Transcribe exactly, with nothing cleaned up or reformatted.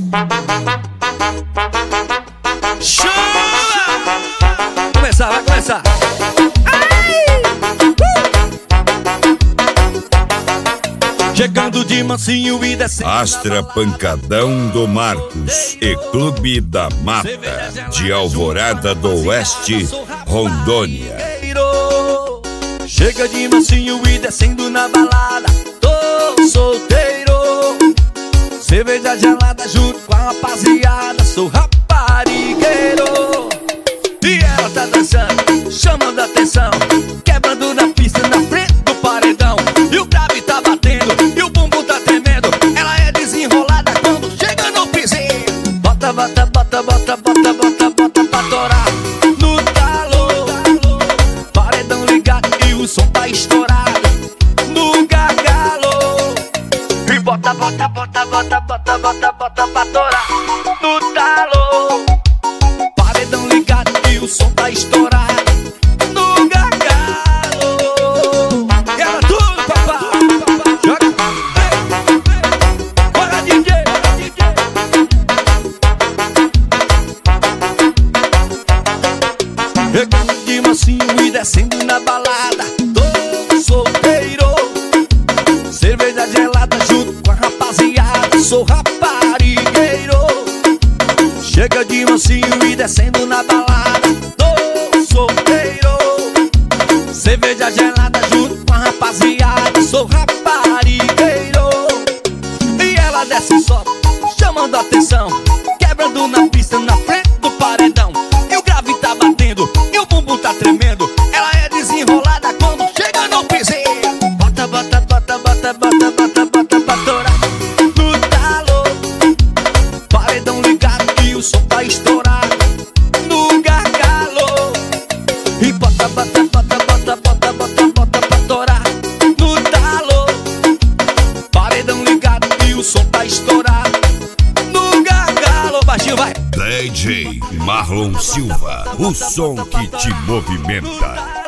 Chama! Vai começar, vai começar. Chegando de mansinho e descendo. Astra Pancadão do Marcos e Clube da Mata de Alvorada do Oeste, Rondônia. Chega de mansinho e descendo na balada. Tô solteiro. Cerveja gelada junto com a rapaziada. Sou raparigueiro. E ela tá dançando, chamando a atenção, quebrando na pista, na frente do paredão. E o grave tá batendo, e o bumbum tá tremendo. Ela é desenrolada quando chega no piseiro. Bota, bota, bota, bota, bota, bota, bota pra torar no talo. Paredão ligado e o som tá estourado no gargalo. E bota, bota, bota, bota, bota, bota, bota pra torar no talo. Paredão ligado e o som tá estourado no gargalo. Era tudo, papai. Joga. Bora, D J. Chegando de mansinho e descendo na balada. Tô solteiro. Cerveja gelada junto com a rapaziada. Sou raparigueiro. Chega de mansinho e descendo na balada. Tô solteiro. Cerveja gelada junto com a rapaziada. Sou raparigueiro. E ela desce e sobe, chamando a atenção, quebrando na pista, na frente do paredão. E o grave tá batendo, e o bumbum tá tremendo. Ela é desenrolada quando chega no piseiro. Bota, bota, bota, bota, bota, bota, bota pra torar no talo. Paredão ligado e o som tá estourado no gargalo. E bota, bota, bota, bota, bota, bota, bota pra torar no talo. Paredão ligado e o som tá estourado no gargalo. Baixinho, vai. D J Marlon Silva, o som que te movimenta.